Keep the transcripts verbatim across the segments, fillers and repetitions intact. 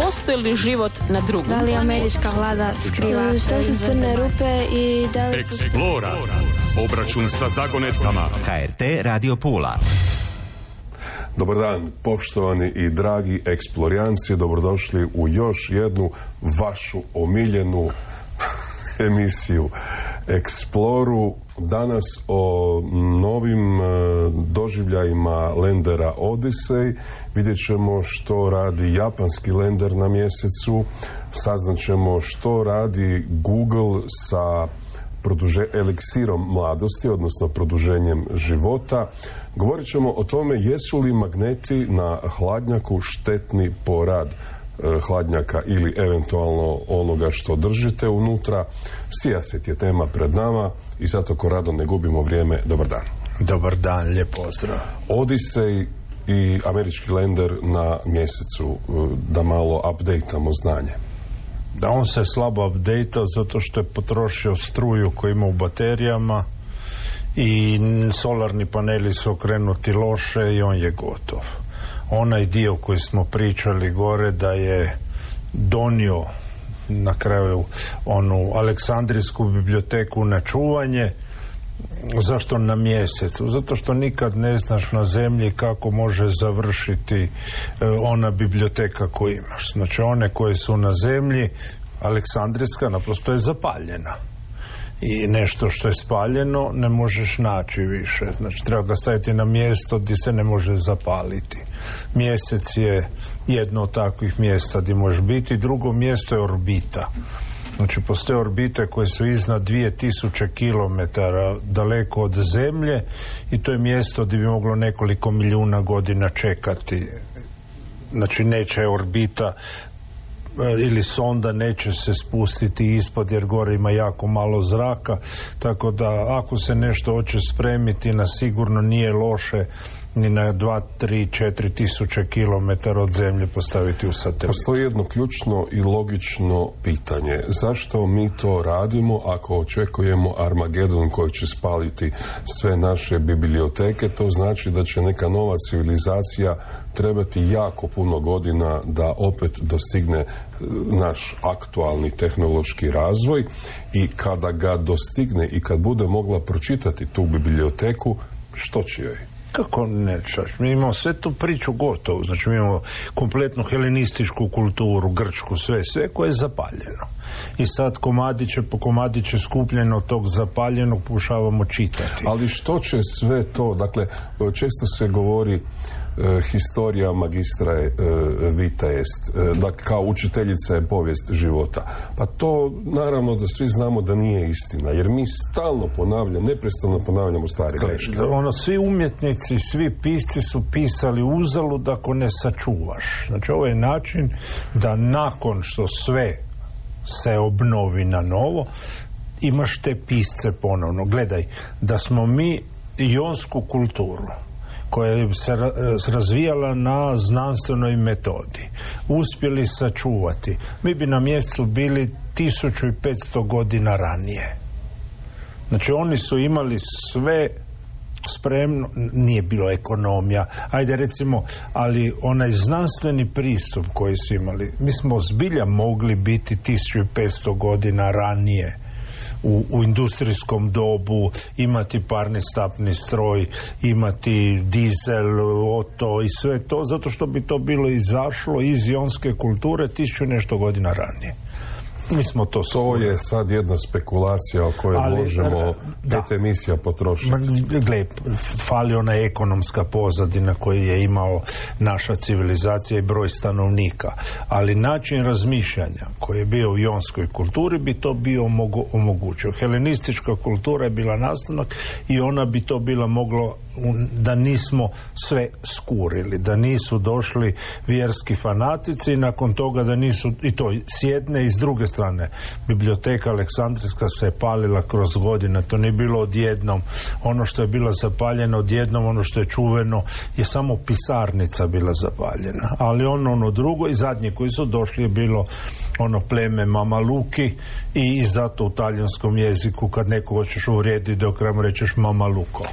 postoji li život na drugom? Da li američka vlada skriva? Što su crne rupe i da li... Eksplora. Obračun sa zagonetkama. H R T Radio Pula. Dobar dan, poštovani i dragi eksplorijanci, dobrodošli u još jednu vašu omiljenu emisiju Eksploru. Danas o novim doživljajima lendera Odyssey. Vidjet ćemo što radi japanski lender na mjesecu, saznat ćemo što radi Google sa produže, eliksirom mladosti, odnosno produženjem života. Govorit ćemo o tome jesu li magneti na hladnjaku štetni po rad e, hladnjaka ili eventualno onoga što držite unutra. Sijaset je tema pred nama i zato ko rado ne gubimo vrijeme. Dobar dan. Dobar dan, lijep pozdrav. Odyssey i američki lender na mjesecu, da malo updateamo znanje. Da, on se slabo updatea zato što je potrošio struju koju ima u baterijama i solarni paneli su okrenuti loše i on je gotov. Onaj dio koji smo pričali gore da je donio na kraju onu Aleksandrijsku biblioteku na čuvanje. Zašto na mjesecu? Zato što nikad ne znaš na zemlji kako može završiti ona biblioteka koju imaš. Znači one koje su na zemlji, Aleksandrijska naprosto je zapaljena. I nešto što je spaljeno ne možeš naći više. Znači treba ga staviti na mjesto gdje se ne može zapaliti. Mjesec je jedno od takvih mjesta gdje možeš biti. Drugo mjesto je orbita. Znači postoje orbite koje su iznad dvije tisuće kilometara daleko od Zemlje i to je mjesto gdje bi moglo nekoliko milijuna godina čekati. Znači neće orbita ili sonda neće se spustiti ispod jer gore ima jako malo zraka, tako da ako se nešto hoće spremiti na sigurno nije loše ni na dva, tri, četiri tisuće kilometara od Zemlje postaviti u satelit. Postoji jedno ključno i logično pitanje. Zašto mi to radimo ako očekujemo Armagedon koji će spaliti sve naše biblioteke? To znači da će neka nova civilizacija trebati jako puno godina da opet dostigne naš aktualni tehnološki razvoj i kada ga dostigne i kad bude mogla pročitati tu biblioteku, što će joj? Kako ne, čaš? Mi imamo sve tu priču gotovu, znači mi imamo kompletnu helenističku kulturu, grčku, sve, sve koje je zapaljeno. I sad komadiće po komadiće skupljeno tog zapaljenog pokušavamo čitati. Ali što će sve to, dakle, često se govori Uh, historija magistra je uh, vita est, uh, dakle kao učiteljica je povijest života. Pa to naravno da svi znamo da nije istina, jer mi stalno ponavljamo, neprestano ponavljamo stare greške. Ono, svi umjetnici, svi pisci su pisali uzalud ako ne sačuvaš. Znači ovo je način da nakon što sve se obnovi na novo, imaš te pisce ponovno. Gledaj, da smo mi jonsku kulturu koja se razvijala na znanstvenoj metodi uspjeli sačuvati, mi bi na mjestu bili tisuću petsto godina ranije. Znači oni su imali sve spremno, nije bilo ekonomija, ajde recimo, ali onaj znanstveni pristup koji su imali, mi smo zbilja mogli biti tisuću petsto godina ranije U, u industrijskom dobu, imati parni stapni stroj, imati dizel, oto i sve to, zato što bi to bilo izašlo iz jonske kulture tisuću nešto godina ranije. Mi smo to To je sad jedna spekulacija o kojoj Ali, možemo pet emisija potrošiti. Gle, fali ona ekonomska pozadina koju je imao naša civilizacija i broj stanovnika. Ali način razmišljanja koji je bio u jonskoj kulturi bi to bio omogu, omogućio. Helenistička kultura je bila nastanak i ona bi to bila moglo da nismo sve skurili, da nisu došli vjerski fanatici i nakon toga da nisu, i to s jedne i s druge strane, biblioteka Aleksandrijska se je palila kroz godine, to nije bilo odjednom, ono što je bilo zapaljeno odjednom, ono što je čuveno je samo pisarnica bila zapaljena, ali ono, ono drugo i zadnje koji su došli je bilo ono pleme Mamaluki i, i zato u talijanskom jeziku kad neko hoćeš uvrijediti dok kremu rečeš Mamaluko.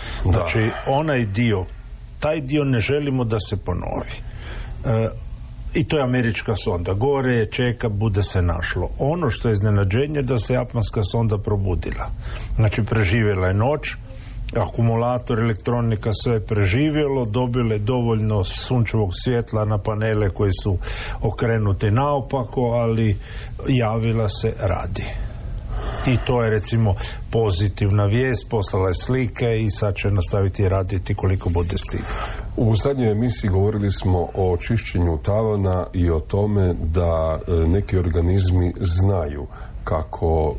Znači, onaj dio, taj dio ne želimo da se ponovi. E, I to je američka sonda. Gore je, čeka, bude se našlo. Ono što je iznenađenje da se japanska sonda probudila. Znači, preživjela je noć, akumulator, elektronika, sve je preživjelo, dobile dovoljno sunčevog svjetla na panele koji su okrenuti naopako, ali javila se, radi. I to je, recimo, pozitivna vijest, poslala je slike i sad će nastaviti raditi koliko bude stigla. U zadnjoj emisiji govorili smo o čišćenju tavana i o tome da neki organizmi znaju kako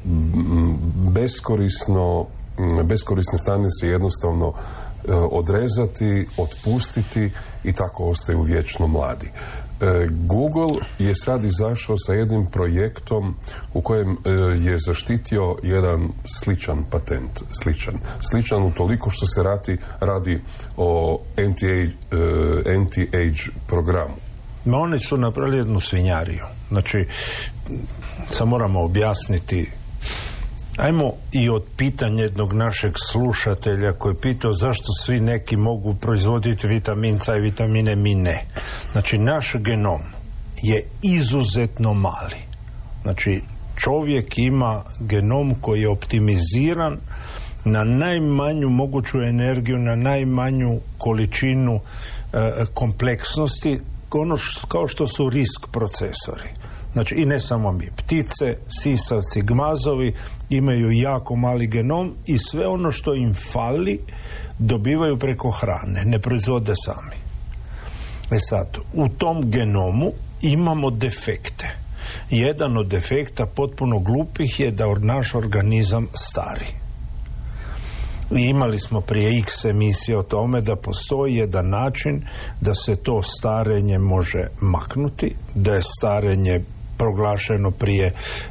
beskorisno beskorisne stanice jednostavno odrezati, otpustiti i tako ostaju vječno mladi. Google je sad izašao sa jednim projektom u kojem je zaštitio jedan sličan patent. Sličan. Sličan u toliko što se radi, radi o anti-age, anti-age programu. Ma oni su napravili jednu svinjariju. Znači, sad moramo objasniti. Ajmo i od pitanja jednog našeg slušatelja koji je pitao zašto svi neki mogu proizvoditi vitamin C i vitamine, mi ne. Znači, naš genom je izuzetno mali. Znači, čovjek ima genom koji je optimiziran na najmanju moguću energiju, na najmanju količinu e, kompleksnosti, ono što, kao što su risk procesori. Znači, i ne samo mi. Ptice, sisavci, gmazovi imaju jako mali genom i sve ono što im fali dobivaju preko hrane, ne proizvode sami. E sad, u tom genomu imamo defekte. Jedan od defekta potpuno glupih je da naš organizam stari. I imali smo prije x emisije o tome da postoji jedan način da se to starenje može maknuti, da je starenje proglašeno prije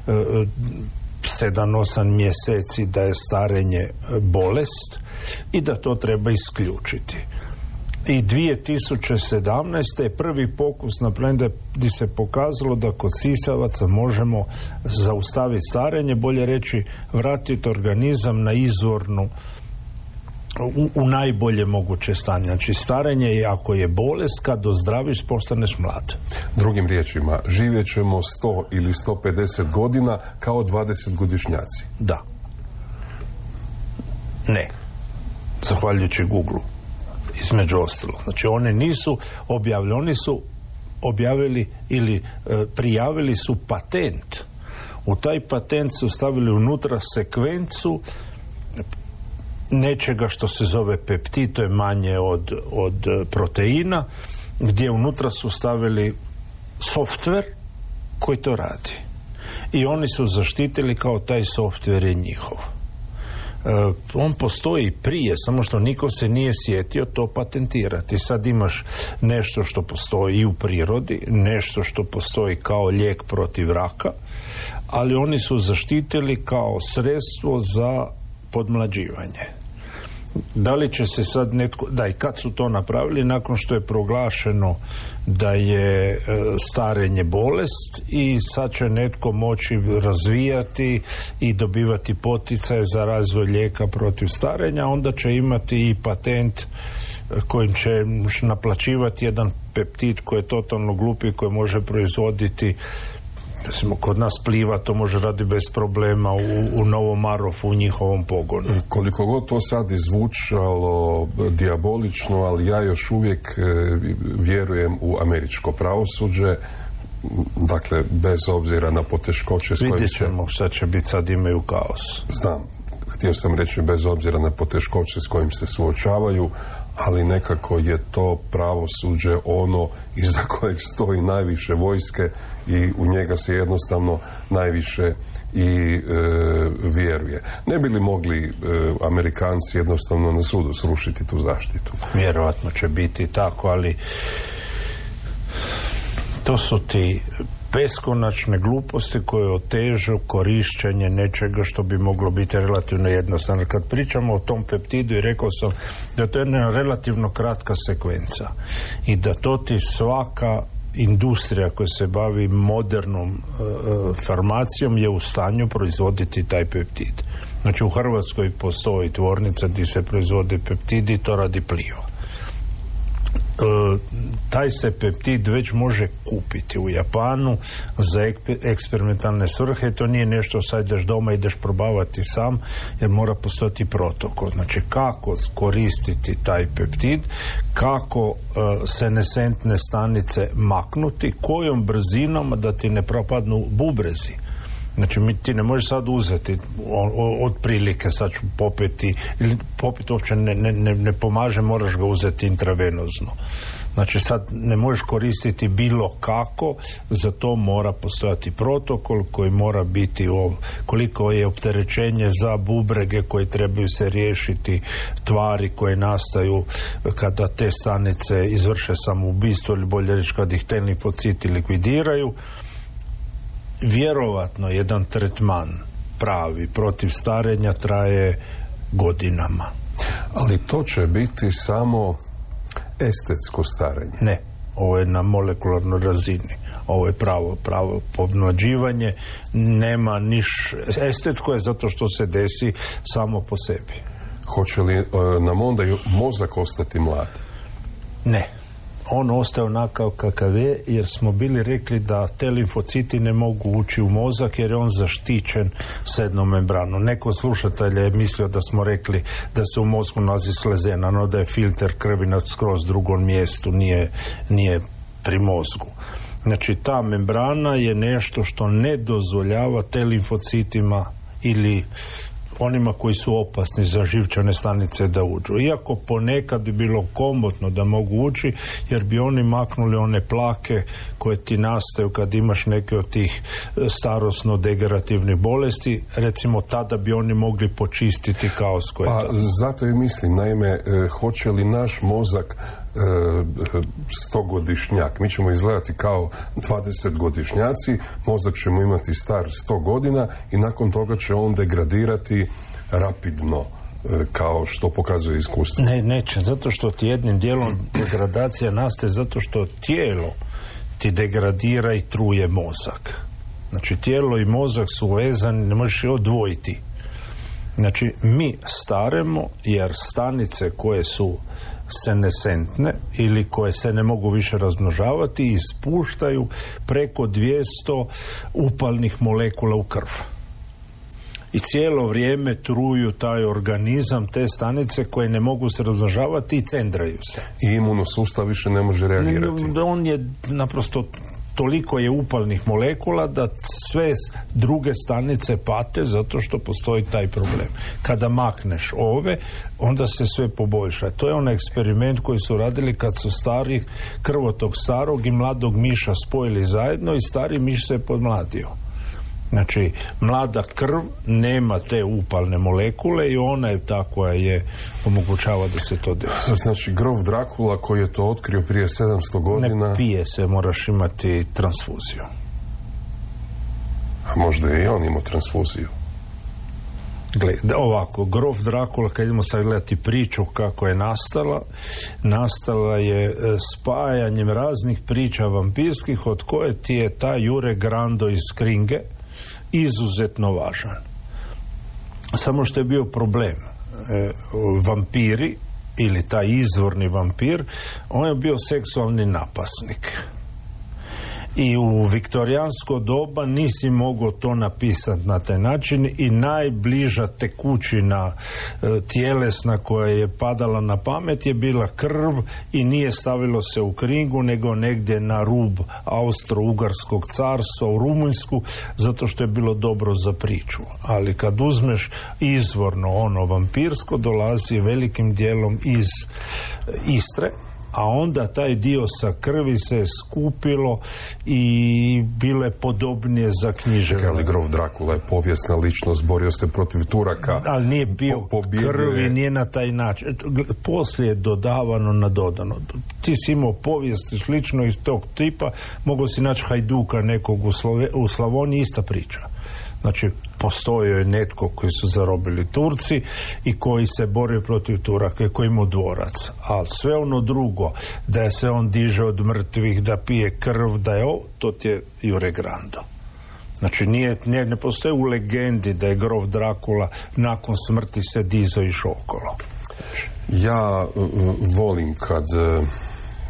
sedam osam mjeseci da je starenje bolest i da to treba isključiti. I dvije tisuće sedamnaeste je prvi pokus napravljen gdje se pokazalo da kod sisavaca možemo zaustaviti starenje, bolje reći vratiti organizam na izvornu U, u najbolje moguće stanje. Znači, starenje je, ako je bolest, kad ozdraviš, postaneš mlad. Drugim riječima, živjet ćemo sto ili sto pedeset godina kao dvadesetgodišnjaci. Da. Ne. Zahvaljujući Google. Između ostalog. Znači, oni nisu objavili, oni su objavili ili e, prijavili su patent. U taj patent su stavili unutra sekvencu nečega što se zove peptid, to je manje od, od proteina, gdje unutra su stavili softver koji to radi. I oni su zaštitili kao taj softver je njihov. E, on postoji prije, samo što niko se nije sjetio to patentirati. Sad imaš nešto što postoji i u prirodi, nešto što postoji kao lijek protiv raka, ali oni su zaštitili kao sredstvo za podmlađivanje. Da li će se sad netko, da i kad su to napravili, nakon što je proglašeno da je e, starenje bolest i sad će netko moći razvijati i dobivati poticaje za razvoj lijeka protiv starenja, onda će imati i patent kojim će naplaćivati jedan peptid koji je totalno glupi, koji može proizvoditi, recimo, kod nas Pliva to može raditi bez problema u, u Novom Marofu, u njihovom pogonu. Koliko god to sad izvučalo dijabolično, ali ja još uvijek e, vjerujem u američko pravosuđe, dakle, bez obzira na poteškoće s kojim se... Vidjet ćemo šta će biti, sad imaju kaos. Znam, htio sam reći bez obzira na poteškoće s kojim se suočavaju, ali nekako je to pravosuđe ono iza kojeg stoji najviše vojske i u njega se jednostavno najviše i e, vjeruje. Ne bi li mogli e, Amerikanci jednostavno na sudu srušiti tu zaštitu? Vjerojatno će biti tako, ali to su ti beskonačne gluposti koje otežu korišćenje nečega što bi moglo biti relativno jednostavno. Kad pričamo o tom peptidu, i rekao sam da to je jedna relativno kratka sekvenca i da to ti svaka industrija koja se bavi modernom e, farmacijom je u stanju proizvoditi taj peptid. Znači, u Hrvatskoj postoji tvornica gdje se proizvode peptidi, to radi Pliva. taj se peptid već može kupiti u Japanu za eksperimentalne svrhe. To nije nešto sad ideš doma, ideš probavati sam, jer mora postojati protokol. Znači kako koristiti taj peptid, kako uh, senescentne stanice maknuti, kojom brzinom da ti ne propadnu bubrezi. Znači mi, ti ne možeš sad uzeti od prilike, sad ću popiti, ili popit uopće ne, ne, ne pomaže, moraš ga uzeti intravenozno. Znači sad ne možeš koristiti bilo kako, za to mora postojati protokol koji mora biti o, koliko je opterećenje za bubrege koji trebaju se riješiti, tvari koje nastaju kada te stanice izvrše samoubistvo ili bolje reći kad ih te limfociti likvidiraju. Vjerovatno jedan tretman pravi protiv starenja traje godinama. Ali to će biti samo estetsko starenje. Ne, ovo je na molekularnoj razini. Ovo je pravo, pravo pomlađivanje. Nema niš... Estetsko je zato što se desi samo po sebi. Hoće li uh, nam onda mozak ostati mlad? Ne. On ostaje onakav kakav je, jer smo bili rekli da te limfociti ne mogu ući u mozak jer je on zaštićen s jednom membranom. Neko slušatelj je mislio da smo rekli da se u mozgu nalazi slezena, no da je filter krvi na skroz drugom mjestu, nije, nije pri mozgu. Znači ta membrana je nešto što ne dozvoljava te limfocitima ili onima koji su opasni za živčane stanice da uđu. Iako ponekad bi bilo komotno da mogu ući, jer bi oni maknuli one plake koje ti nastaju kad imaš neke od tih starosno degenerativnih bolesti, recimo tada bi oni mogli počistiti kaos koji pa, je to. Zato i mislim, naime, eh, hoće li naš mozak stogodišnjak. Mi ćemo izgledati kao dvadesetgodišnjaci, mozak ćemo imati star sto godina i nakon toga će on degradirati rapidno, kao što pokazuje iskustvo. Ne, neće, zato što ti jednim dijelom degradacija nastaje zato što tijelo ti degradira i truje mozak. Znači tijelo i mozak su vezani, ne možeš je odvojiti. Znači mi staremo jer stanice koje su senescentne ili koje se ne mogu više razmnožavati ispuštaju preko dvjesto upalnih molekula u krv. I cijelo vrijeme truju taj organizam, te stanice koje ne mogu se razmnožavati i cendraju se. I imunosustav više ne može reagirati. On je naprosto toliko je upalnih molekula da sve druge stanice pate zato što postoji taj problem. Kada makneš ove, onda se sve poboljša. To je onaj eksperiment koji su radili kad su stari krvotok starog i mladog miša spojili zajedno i stari miš se podmladio. Znači, mlada krv nema te upalne molekule i ona je ta koja je omogućava da se to desi. Znači, grof Drakula koji je to otkrio prije sedamsto godina... Ne pije se, moraš imati transfuziju. A možda je i on imao transfuziju. Gled, ovako, grof Drakula, kad idemo sad gledati priču kako je nastala, nastala je spajanjem raznih priča vampirskih, od koje ti je ta Jure Grando iz Kringe izuzetno važan. Samo što je bio problem. E, vampiri, ili taj izvorni vampir, on je bio seksualni napasnik. I u viktorijansko doba nisi mogao to napisati na taj način i najbliža tekućina e, tjelesna koja je padala na pamet je bila krv i nije stavilo se u Kringu nego negdje na rub Austro-Ugarskog carstva u Rumunjsku zato što je bilo dobro za priču. Ali kad uzmeš izvorno ono vampirsko dolazi velikim dijelom iz Istre, a onda taj dio sa krvi se skupilo i bilo je podobnije za književanje. Ali grof Drakula je povijesna ličnost, borio se protiv Turaka. Ali nije bio po, krvi, nije na taj način. Poslije je dodavano nadodano. Ti si imao povijest slično iz tog tipa, mogao si naći Hajduka nekog u, Slove, u Slavoniji, ista priča. Znači, postojao je netko koji su zarobili Turci i koji se borio protiv Turaka i koji imao dvorac. Ali sve ono drugo, da se on diže od mrtvih, da pije krv, da je ovo, to ti je Jure Grando. Znači, nije, nije, ne postoji u legendi da je grof Drakula nakon smrti se dizao i išao okolo. Ja uh, volim kad uh,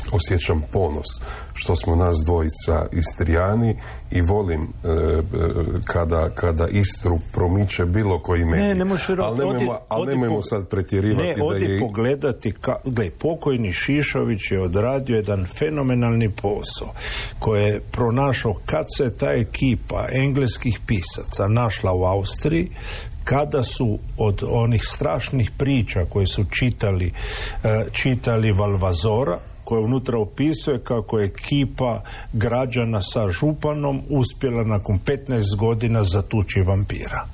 osjećam ponos što smo nas dvojica Istrijani i volim e, e, kada, kada Istru promiče bilo koji medij. Ne, ne možeš ali nemojmo, ali nemojmo sad pretjerivati ne, da je... Ne, pogledati, ka, gledaj, pokojni Šišović je odradio jedan fenomenalni posao koji je pronašao kad se ta ekipa engleskih pisaca našla u Austriji, kada su od onih strašnih priča koje su čitali, e, čitali Valvazora, koje unutra opisuje kako je ekipa građana sa županom uspjela nakon petnaest godina zatući vampira.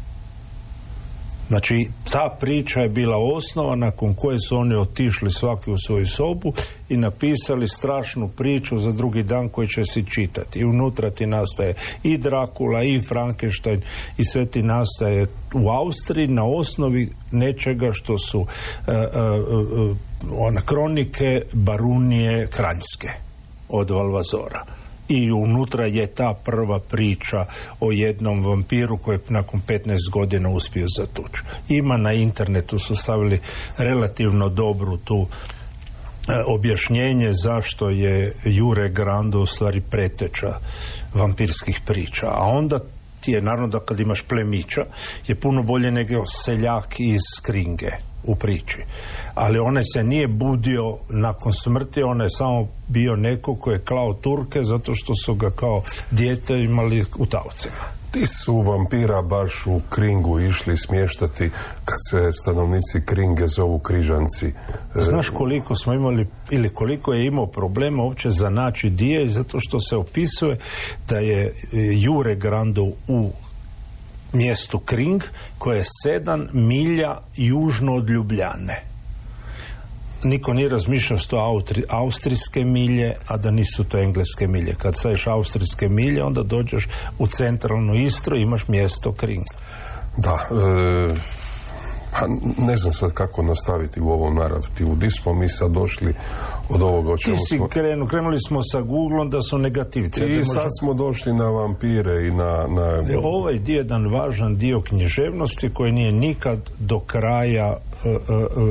Znači, ta priča je bila osnova nakon koje su oni otišli svaki u svoju sobu i napisali strašnu priču za drugi dan koji će si čitati. I unutra ti nastaje i Drakula, i Frankenstein, i sve ti nastaje u Austriji na osnovi nečega što su uh, uh, uh, ona kronike Barunije Kranjske od Valvazora. I unutra je ta prva priča o jednom vampiru kojeg nakon petnaest godina uspiju zatući. Ima na internetu, su stavili relativno dobru tu e, objašnjenje zašto je Jure Grando u stvari preteča vampirskih priča. A onda ti je naravno da kad imaš plemića je puno bolje nego seljak iz Kringe u priči. Ali onaj se nije budio nakon smrti, on je samo bio neko koji je klao Turke zato što su ga kao dijete imali u taocima. Ti su vampira baš u Kringu išli smještati kad se stanovnici Kringe zovu križanci. Znaš koliko smo imali ili koliko je imao problema uopće za naći dije, zato što se opisuje da je Jure Grando u mjestu Kring koje je sedam milja južno od Ljubljane. Niko nije razmišljao što autri, austrijske milje, a da nisu to engleske milje. Kad staviš austrijske milje, onda dođeš u centralnu Istru i imaš mjesto Kring. Da, e, pa ne znam sad kako nastaviti u ovom narativu. Di smo mi sad došli od ovoga o čemu Ti si smo... krenu, krenuli smo sa Googlom da su negativci. I sad možda... smo došli na vampire i na... na... Ovaj dio je jedan važan dio književnosti koji nije nikad do kraja uh, uh,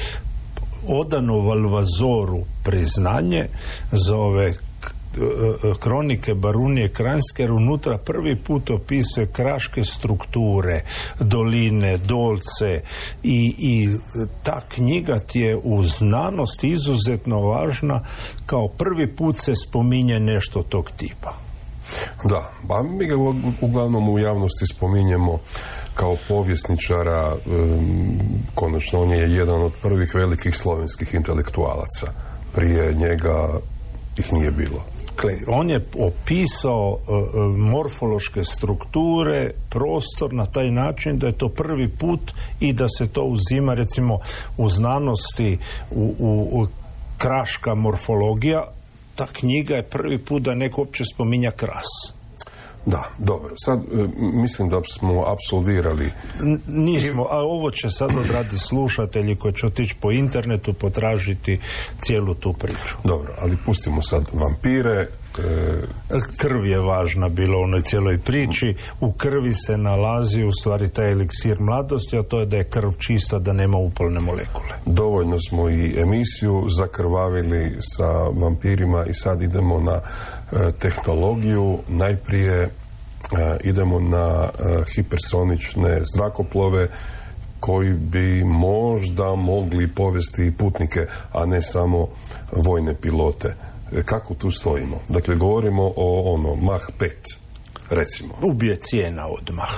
odano Valvazoru priznanje za ove kronike Barunije Kranjske, jer unutra prvi put opisuje kraške strukture, doline, dolce i, i ta knjiga ti je u znanosti izuzetno važna, kao prvi put se spominje nešto tog tipa. Da, pa mi ga uglavnom u javnosti spominjemo kao povjesničara, um, konačno on je jedan od prvih velikih slovenskih intelektualaca. Prije njega ih nije bilo. On je opisao uh, morfološke strukture, prostor na taj način da je to prvi put i da se to uzima recimo u znanosti, u, u, u kraška morfologija. Ta knjiga je prvi put da neko uopće spominja kras. Da, dobro. Sad e, mislim da smo apsolvirali. N- nismo, a ovo će sad odraditi slušatelji koji će otići po internetu potražiti cijelu tu priču. Dobro, ali pustimo sad vampire. E... Krv je važna bila u onoj cijeloj priči. U krvi se nalazi u stvari taj eliksir mladosti, a to je da je krv čista, da nema upalne molekule. Dovoljno smo i emisiju zakrvavili sa vampirima i sad idemo na e, tehnologiju. Najprije e, idemo na e, hipersonične zrakoplove koji bi možda mogli povesti i putnike, a ne samo vojne pilote. Kako tu stojimo? Dakle, govorimo o ono, Mach pet, recimo. Ubije cijena odmah.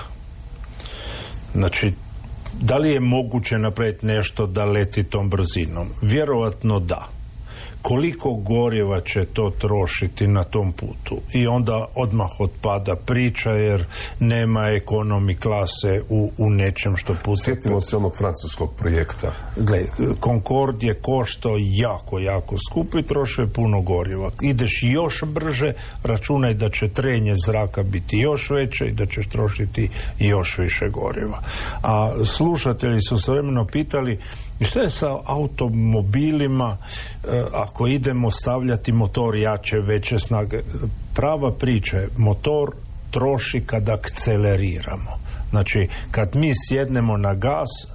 Znači, da li je moguće napraviti nešto da leti tom brzinom? Vjerovatno da. Koliko goriva će to trošiti na tom putu? I onda odmah otpada priča jer nema ekonomi klase u, u nečem što putuje. Sjetimo se onog francuskog projekta. Gle, Concorde je koštao jako, jako skupo i trošio je puno goriva. Ideš još brže, računaj da će trenje zraka biti još veće i da ćeš trošiti još više goriva. A slušatelji su se vremeno pitali i što je sa automobilima e, ako idemo stavljati motor jače, veće snage? Prava priča je, motor troši kad akceleriramo. Znači, kad mi sjednemo na gas,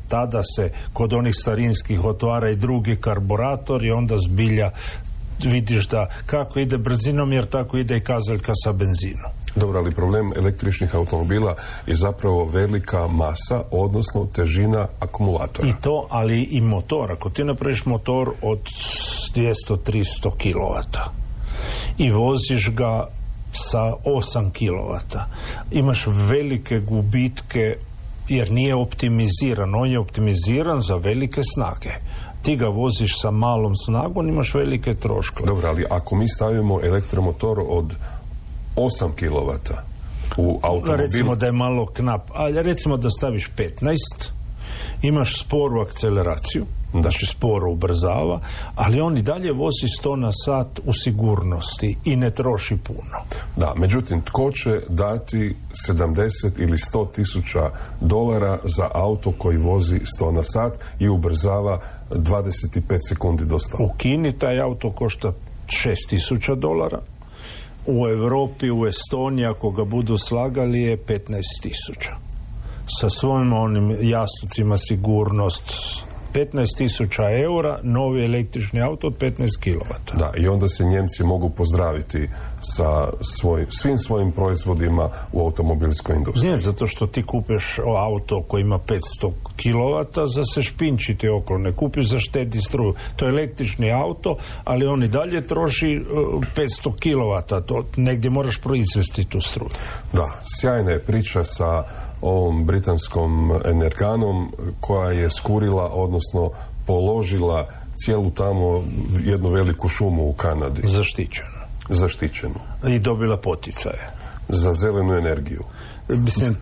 tada se kod onih starinskih otvara i drugi karburator i onda zbilja vidiš da kako ide brzinom, jer tako ide i kazaljka sa benzinom. Dobro, ali problem električnih automobila je zapravo velika masa, odnosno težina akumulatora. I to, ali i motor. Ako ti napraviš motor od dvjesto do tristo kilovata i voziš ga sa osam kilovata, imaš velike gubitke jer nije optimiziran. On je optimiziran za velike snage. Ti ga voziš sa malom snagom, imaš velike troškove. Dobro, ali ako mi stavimo elektromotor od osam kilovata u automobil... Recimo da je malo knap, ali recimo da staviš petnaest, imaš sporu akceleraciju, da. Znači sporo ubrzava, ali on i dalje vozi sto na sat u sigurnosti i ne troši puno. Da, međutim, tko će dati sedamdeset ili sto tisuća dolara za auto koji vozi sto na sat i ubrzava dvadeset pet sekundi do sto? U Kini taj auto košta šest tisuća dolara, u Europi, u Estoniji, ako ga budu slagali, je petnaest tisuća. Sa svojim onim jastucima sigurnost, petnaest tisuća eura, novi električni auto od petnaest kilovata. Da, i onda se Njemci mogu pozdraviti sa svoj, svim svojim proizvodima u automobilskoj industriji. Ne, zato što ti kupiš auto koji ima petsto kilovata za se špinčiti okolo, ne kupiš za štedi struju. To je električni auto, ali on i dalje troši uh, petsto kilovata, to negdje moraš proizvesti tu struju. Da, sjajna je priča sa ovom britanskom Energanom koja je skurila, odnosno položila cijelu tamo jednu veliku šumu u Kanadi. Zaštićeno. Zaštićenu. I dobila poticaje. Za zelenu energiju. Mislim,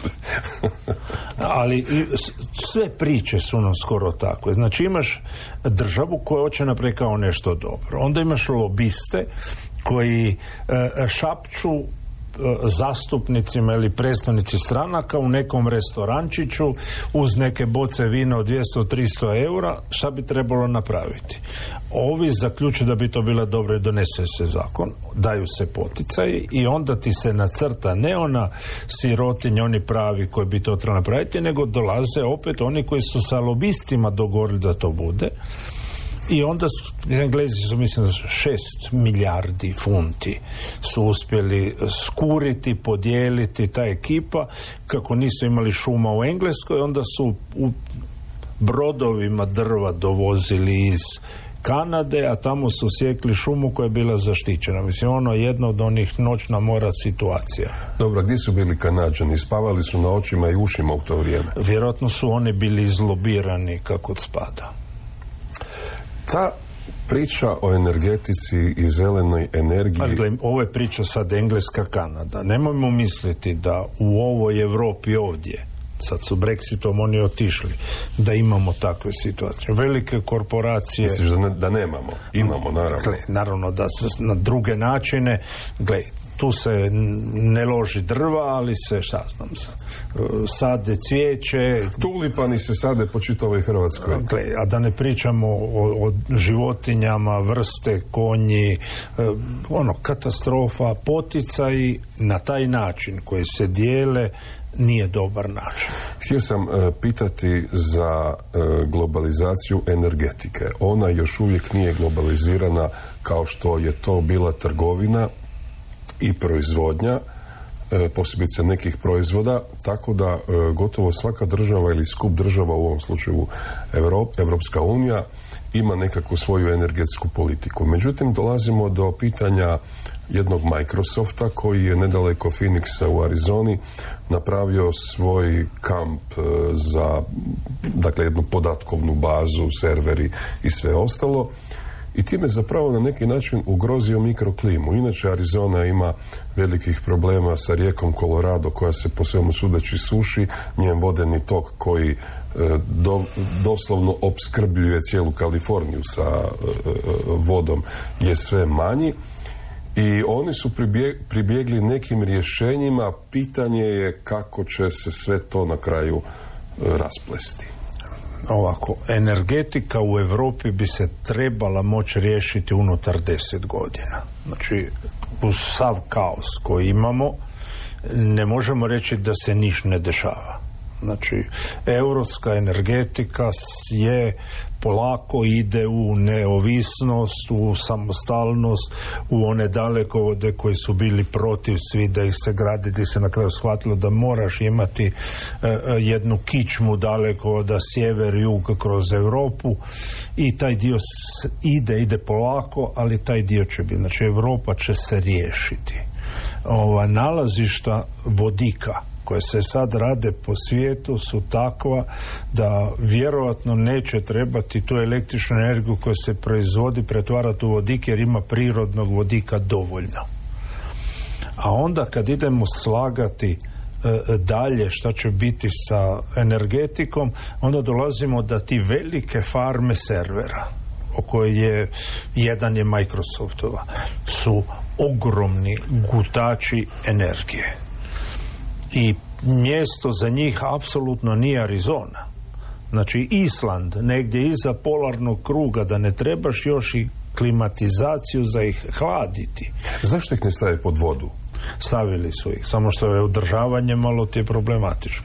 ali sve priče su nam skoro takve. Znači imaš državu koja hoće napraviti kao nešto dobro. Onda imaš lobiste koji e, šapću zastupnicima ili predstavnici stranaka u nekom restorančiću uz neke boce vina od dvjesto do tristo eura, šta bi trebalo napraviti? Ovi zaključuju da bi to bilo dobro i donese se zakon, daju se poticaji i onda ti se nacrta ne ona sirotinja, oni pravi koji bi to trebalo napraviti, nego dolaze opet oni koji su sa lobistima dogovorili da to bude. I onda Englezi su, mislim da su šest milijardi funti su uspjeli skuriti, podijeliti ta ekipa. Kako nisu imali šuma u Engleskoj, onda su u brodovima drva dovozili iz Kanade, a tamo su sjekli šumu koja je bila zaštićena. Mislim, ono je jedno od onih noćna mora situacija. Dobro, gdje su bili Kanađani? Spavali su na očima i ušima u to vrijeme? Vjerojatno su oni bili izlobirani kako spada. Ta priča o energetici i zelenoj energiji... Ali gledaj, ovo je priča sad Engleska, Kanada. Nemojmo misliti da u ovoj Europi ovdje, sad su Brexitom oni otišli, da imamo takve situacije. Velike korporacije... Misliš da, ne, da nemamo? Imamo, naravno. Gle, naravno da se na druge načine... Gledaj, tu se ne loži drva, ali se, šta znam, sade cvijeće. Tulipani se sade po čitavoj Hrvatskoj. Gle, a da ne pričamo o, o životinjama, vrste, konji, ono, katastrofa, poticaji na taj način koji se dijele nije dobar način. Htio sam uh, pitati za uh, globalizaciju energetike. Ona još uvijek nije globalizirana kao što je to bila trgovina i proizvodnja, e, posebice nekih proizvoda, tako da e, gotovo svaka država ili skup država, u ovom slučaju Evrop, Evropska unija, ima nekakvu svoju energetsku politiku. Međutim, dolazimo do pitanja jednog Microsofta koji je nedaleko Phoenixa u Arizoni napravio svoj kamp e, za, dakle, jednu podatkovnu bazu, serveri i sve ostalo. I time zapravo na neki način ugrozio mikroklimu. Inače, Arizona ima velikih problema sa rijekom Colorado koja se po svemu sudeći suši, njen vodeni tok koji e, do, doslovno opskrbljuje cijelu Kaliforniju sa e, vodom je sve manji. I oni su pribjeg, pribjegli nekim rješenjima. Pitanje je kako će se sve to na kraju e, rasplesti. Ovako, energetika u Europi bi se trebala moći riješiti unutar deset godina. Znači, uz sav kaos koji imamo, ne možemo reći da se niš ne dešava. Znači, europska energetika je polako ide u neovisnost, u samostalnost, u one dalekovode koji su bili protiv svi da ih se gradi, gdje se na kraju shvatilo da moraš imati uh, jednu kičmu dalekovoda sjever-jug kroz Europu i taj dio ide, ide polako, ali taj dio će biti. Znači, Europa će se riješiti. Ova nalazišta vodika koje se sad rade po svijetu su takva da vjerojatno neće trebati tu električnu energiju koja se proizvodi pretvarati u vodik, jer ima prirodnog vodika dovoljno. A onda kad idemo slagati e, dalje šta će biti sa energetikom, onda dolazimo da ti velike farme servera, o kojoj je, jedan je Microsoftova, su ogromni gutači energije. I mjesto za njih apsolutno nije Arizona. Znači Island, negdje iza polarnog kruga, da ne trebaš još i klimatizaciju za ih hladiti. Zašto ih ne stave pod vodu? Stavili su ih, samo što je održavanje malo ti je problematično.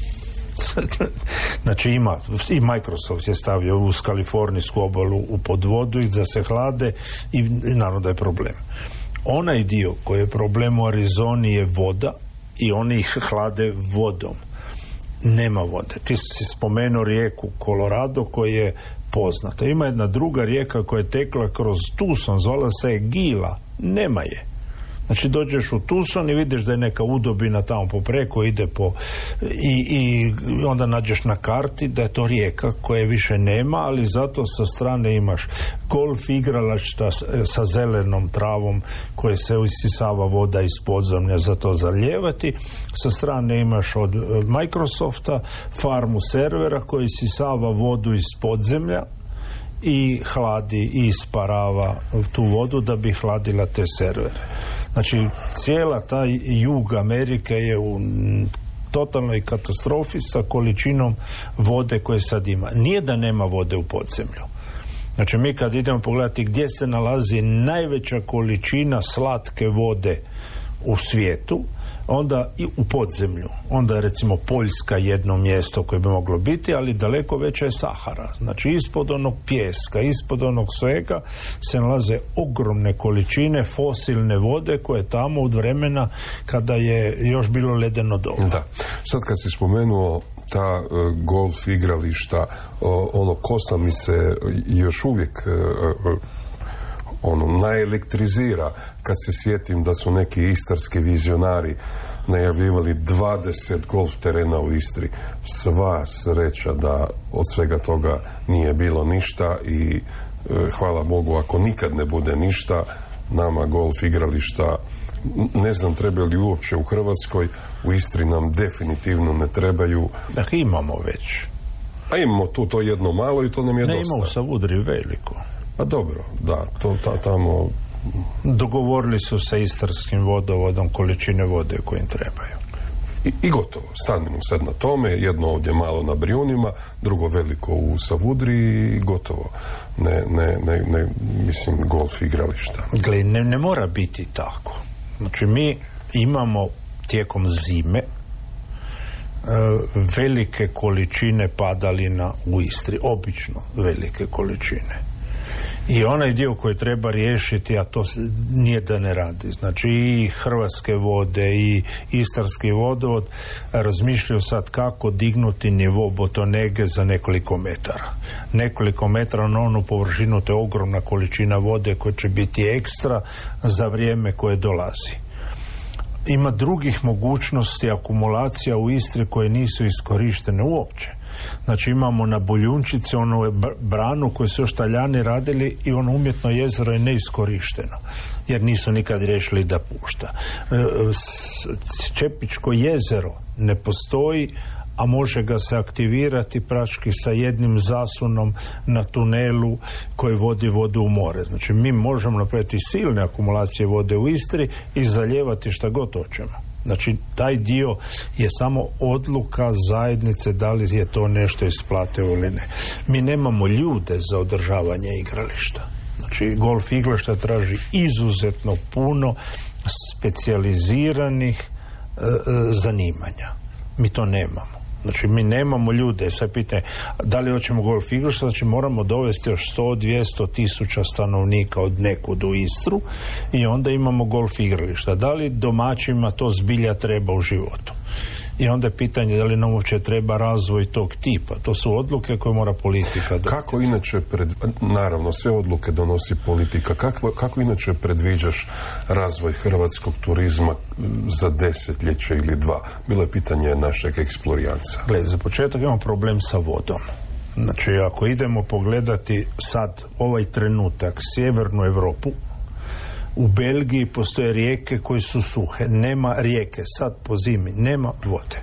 Znači ima, i Microsoft je stavio uz kalifornijsku obalu u podvodu i da se hlade i, i naravno da je problem. Onaj dio koji je problem u Arizoni je voda i oni ih hlade vodom. Nema vode. Ti si spomenuo rijeku Colorado koja je poznata. Ima jedna druga rijeka koja je tekla kroz Tucson, zvala se je Gila. Nema je. Znači dođeš u Tucson i vidiš da je neka udobina tamo popreko, ide po i, i onda nađeš na karti da je to rijeka koje više nema, ali zato sa strane imaš golf igrališta sa zelenom travom koje se isisava voda iz podzemlja za to zalijevati. Sa strane imaš od Microsofta farmu servera koji isisava vodu iz podzemlja i hladi i isparava tu vodu da bi hladila te servere. Znači, cijela ta jug Amerike je u totalnoj katastrofi sa količinom vode koje sad ima. Nije da nema vode u podzemlju. Znači, mi kad idemo pogledati gdje se nalazi najveća količina slatke vode u svijetu, onda i u podzemlju. Onda je recimo Poljska jedno mjesto koje bi moglo biti, ali daleko veća je Sahara. Znači ispod onog pijeska, ispod onog svega se nalaze ogromne količine fosilne vode koje tamo od vremena kada je još bilo ledeno doba. Da. Sad kad si spomenuo ta uh, golf igrališta, uh, ono kosa mi se još uvijek uh, ono naelektrizira kad se sjetim da su neki istarski vizionari najavljivali dvadeset golf terena u Istri. Sva sreća da od svega toga nije bilo ništa i e, hvala Bogu ako nikad ne bude ništa, nama golf igrališta ne znam treba li uopće u Hrvatskoj, u Istri nam definitivno ne trebaju. Dakle, imamo već. A imamo tu to jedno malo i to nam je ne, dosta. Ne, imamo sa Udri veliko. Pa dobro, da, to ta, tamo... Dogovorili su sa istarskim vodovodom količine vode koje im trebaju. I, i gotovo, stanemo sad na tome, jedno ovdje malo na Brijunima, drugo veliko u Savudri i gotovo. Ne, ne, ne, ne mislim, golf igrališta. Gle, ne, ne mora biti tako. Znači, mi imamo tijekom zime e, velike količine padalina u Istri, obično velike količine. I onaj dio koji treba riješiti, a to nije da ne radi. Znači i Hrvatske vode i Istarski vodovod razmišljaju sad kako dignuti nivo Botonege za nekoliko metara. Nekoliko metara na onu površinu, to je ogromna količina vode koja će biti ekstra za vrijeme koje dolazi. Ima drugih mogućnosti akumulacija u Istri koje nisu iskorištene uopće. Znači imamo na Boljunčici onu branu koju su još Talijani radili i ono umjetno jezero je neiskorišteno jer nisu nikad riješili da pušta. Čepičko jezero ne postoji, a može ga se aktivirati praktički sa jednim zasunom na tunelu koji vodi vodu u more. Znači mi možemo napraviti silne akumulacije vode u Istri i zalijevati šta god hoćemo. Znači, taj dio je samo odluka zajednice da li je to nešto isplativo ili ne. Mi nemamo ljude za održavanje igrališta. Znači, golf igrališta traži izuzetno puno specijaliziranih e, zanimanja. Mi to nemamo. Znači mi nemamo ljude, sad pitanje da li hoćemo golf igrališta, znači moramo dovesti još sto do dvjesto tisuća stanovnika od nekud u Istru i onda imamo golf igrališta. Da li domaćima to zbilja treba u životu? I onda je pitanje da li nam uopće treba razvoj tog tipa. To su odluke koje mora politika donijeti. Kako inače, pred, naravno sve odluke donosi politika, kako, kako inače predviđaš razvoj hrvatskog turizma za desetljeće ili dva? Bilo je pitanje našeg eksplorijanca. Gled, za početak imamo problem sa vodom. Znači ako idemo pogledati sad ovaj trenutak sjevernu Europu, u Belgiji postoje rijeke koje su suhe, nema rijeke, sad po zimi, nema vode.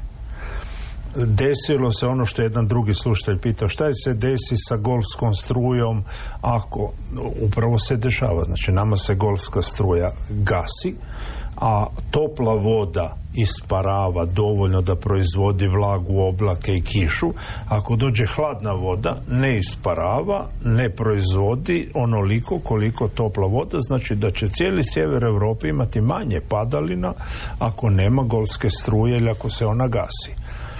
Desilo se ono što je jedan drugi slušatelj pitao, šta je se desi sa golfskom strujom ako upravo se dešava, znači nama se golfska struja gasi, a topla voda isparava dovoljno da proizvodi vlagu, oblake i kišu. Ako dođe hladna voda, ne isparava, ne proizvodi onoliko koliko topla voda, znači da će cijeli sjever Europe imati manje padalina ako nema golfske struje ili ako se ona gasi.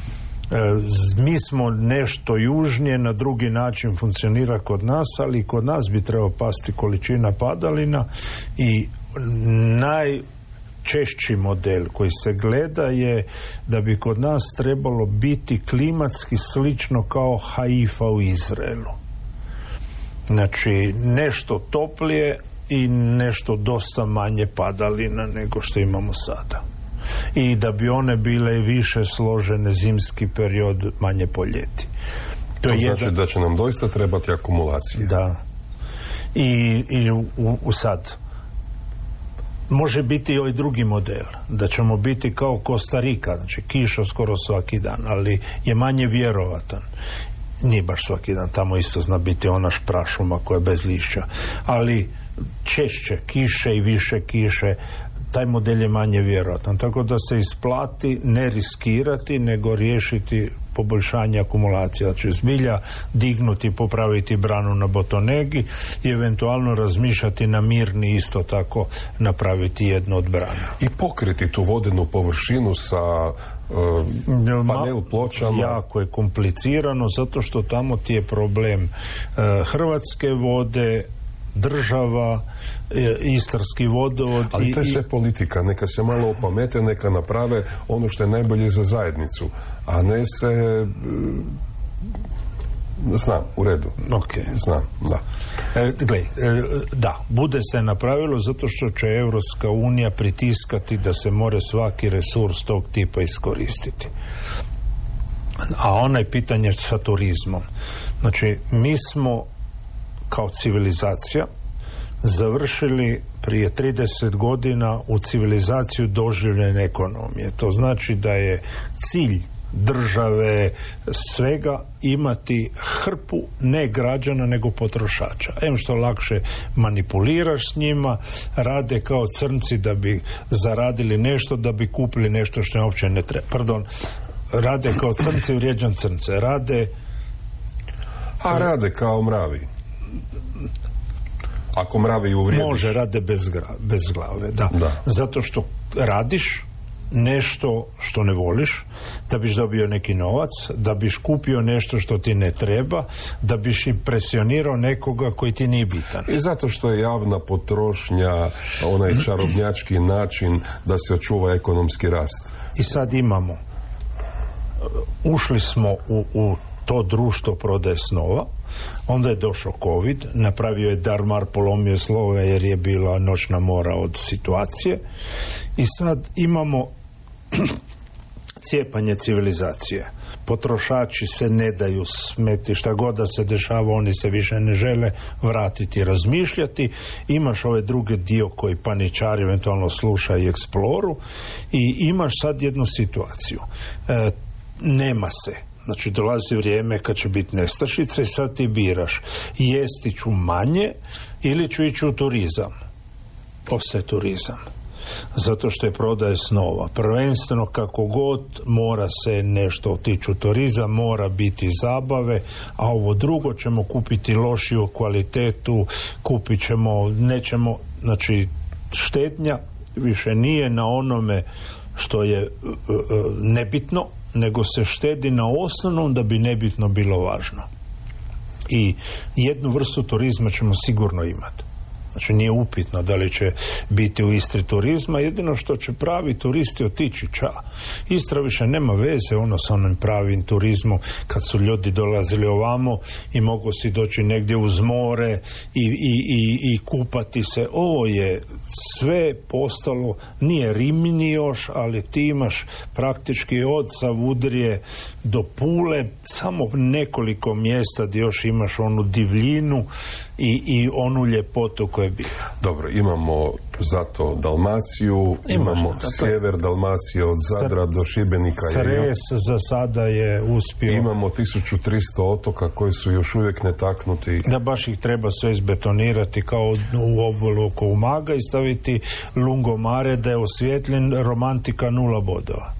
E, mi smo nešto južnije, na drugi način funkcionira kod nas, ali kod nas bi trebao pasti količina padalina i naj češći model koji se gleda je da bi kod nas trebalo biti klimatski slično kao Haifa u Izraelu. Znači nešto toplije i nešto dosta manje padalina nego što imamo sada. I da bi one bile više složene zimski period, manje po ljeti. To, to znači jedan... da će nam doista trebati akumulacije. Da. I, i u, u sad može biti i ovaj drugi model, da ćemo biti kao Kostarika, znači kiša skoro svaki dan, ali je manje vjerovatan. Nije baš svaki dan, tamo isto zna biti ona prašuma koja je bez lišća, ali češće kiše i više kiše, taj model je manje vjerojatan, tako da se isplati ne riskirati, nego riješiti poboljšanje akumulacije, znači zbilja dignuti, popraviti branu na Botonegi i eventualno razmišljati na Mirni isto tako napraviti jednu od brana. I pokriti tu vodenu površinu sa uh, panel pločama. Jako je komplicirano, zato što tamo ti je problem uh, Hrvatske vode, država, Istarski vodovod. Ali to je i, sve politika, neka se malo opamete, neka naprave ono što je najbolje za zajednicu, a ne se znam, u redu. Okay. Znam, da. E, glej, e, da, bude se napravilo zato što će Europska unija pritiskati da se more svaki resurs tog tipa iskoristiti. A onaj pitanje sa turizmom. Znači, mi smo kao civilizacija završili prije trideset godina u civilizaciju doživljene ekonomije. To znači da je cilj države svega imati hrpu ne građana nego potrošača. Em što lakše manipuliraš s njima, rade kao crnci da bi zaradili nešto, da bi kupili nešto što im uopće ne treba. Pardon, rade kao crnci, vrijeđam crnce. Rade... A rade kao mravi. Ako mravi uvrijediš. Može, rade bez, gra, bez glave, da. da. Zato što radiš nešto što ne voliš, da biš dobio neki novac, da biš kupio nešto što ti ne treba, da biš impresionirao nekoga koji ti nije bitan. I zato što je javna potrošnja onaj čarobnjački način da se očuva ekonomski rast. I sad imamo, ušli smo u, u to društvo prodaje snova, onda je došao COVID, napravio je darmar, polomio slove jer je bila noćna mora od situacije i sad imamo cijepanje civilizacije. Potrošači se ne daju smeti, šta god da se dešava, oni se više ne žele vratiti, razmišljati. Imaš ovaj drugi dio koji paničari eventualno sluša i eksploru i imaš sad jednu situaciju. E, nema se. Znači dolazi vrijeme kad će biti nestašica i sad ti biraš jesti ću manje ili ću ići u turizam. Ostaje turizam. Zato što je prodaje snova. Prvenstveno kako god mora se nešto otići u turizam, mora biti zabave, a ovo drugo ćemo kupiti lošiju kvalitetu, kupit ćemo, nećemo, znači štednja više nije na onome što je uh, uh, nebitno, nego se štedi na osnovnom da bi nebitno bilo važno. I jednu vrstu turizma ćemo sigurno imati. Znači nije upitno da li će biti u Istri turizma, jedino što će pravi turisti otići ča. Istra više nema veze ono sa onim pravim turizmom kad su ljudi dolazili ovamo i mogu si doći negdje uz more i, i, i, i kupati se. Ovo je sve postalo, nije Rimini još, ali ti imaš praktički od Savudrije do Pule samo nekoliko mjesta gdje još imaš onu divljinu i, i onu ljepotu koja je bila. Dobro, imamo zato Dalmaciju, Imaš, imamo da, sjever Dalmacije od Zadra do Šibenika. Cres za sada je uspio. Imamo tisuću tristo otoka koji su još uvijek netaknuti. Da baš ih treba sve izbetonirati kao u obalu oko Umaga i staviti lungomare da je osvjetljen, romantika nula bodova.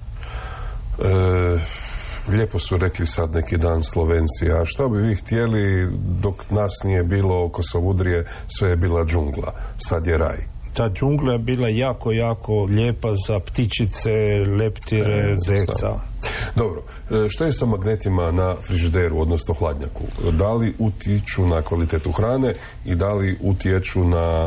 E, lijepo su rekli sad neki dan Slovenci, a šta bi vi htjeli dok nas nije bilo oko Savudrije, sve je bila džungla, sad je raj. Ta džungla je bila jako, jako lijepa za ptičice, leptire, e, zeca. Sam. Dobro, što je sa magnetima na frižideru, odnosno hladnjaku? Da li utječu na kvalitetu hrane i da li utječu na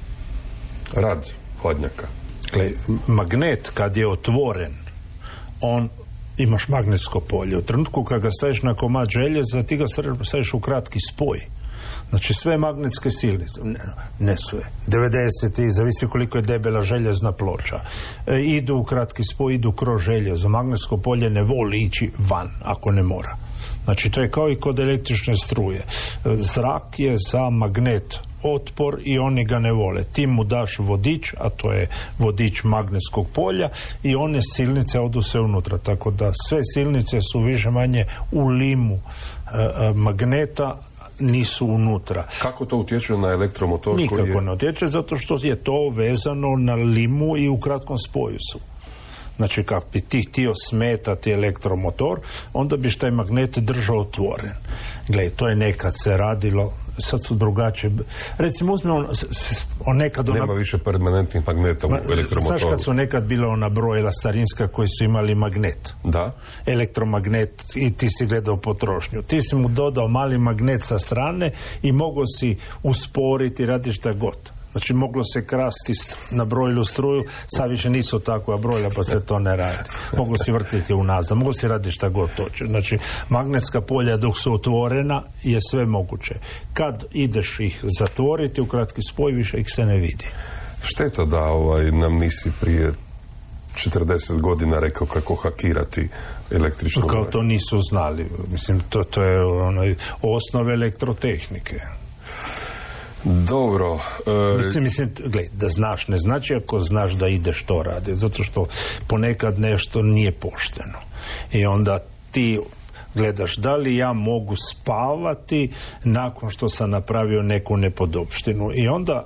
rad hladnjaka? Gle, magnet kad je otvoren, on imaš magnetsko polje. U trenutku kad ga staviš na komad željeza, ti ga staviš u kratki spoj. Znači sve magnetske sile, ne, ne sve, devedeset i zavisi koliko je debela željezna ploča, e, idu u kratki spoj, idu kroz željezo. Magnetsko polje ne voli ići van ako ne mora. Znači to je kao i kod električne struje. Zrak je za magnet otpor i oni ga ne vole. Ti mu daš vodič, a to je vodič magnetskog polja i one silnice odu sve unutra. Tako da sve silnice su više manje u limu e, e, magneta, nisu unutra. Kako to utječe na elektromotor? Nikako koji je... ne utječe, zato što je to vezano na limu i u kratkom spoju su. Znači, kako bi ti htio smetati elektromotor, onda biš taj magnet držao otvoren. Gle, to je nekad se radilo, sad su drugačije. Recimo, uzmemo on, on nekad... Ona... Nema više permanentnih magneta u elektromotoru. Znaš kad su nekad bila ona brojila starinska koji su imali magnet? Da. Elektromagnet i ti si gledao potrošnju. Ti si mu dodao mali magnet sa strane i mogao si usporiti, radi šta god. Znači moglo se krasti na brojlu struju, sad više nisu takva brojla pa se to ne radi. Mogu si vrtiti unazad, mogu si raditi šta god hoće. Znači magnetska polja dok su otvorena je sve moguće. Kad ideš ih zatvoriti u kratki spoj, više ih se ne vidi. Šteta da ovaj, nam nisi prije četrdeset godina rekao kako hakirati električnu. Kao to nisu znali. Mislim, to, to je onaj osnove elektrotehnike. Dobro. E... Mislim, mislim, gledaj, da znaš ne znači ako znaš da ideš to raditi, zato što ponekad nešto nije pošteno. I onda ti gledaš da li ja mogu spavati nakon što sam napravio neku nepodopštinu. I onda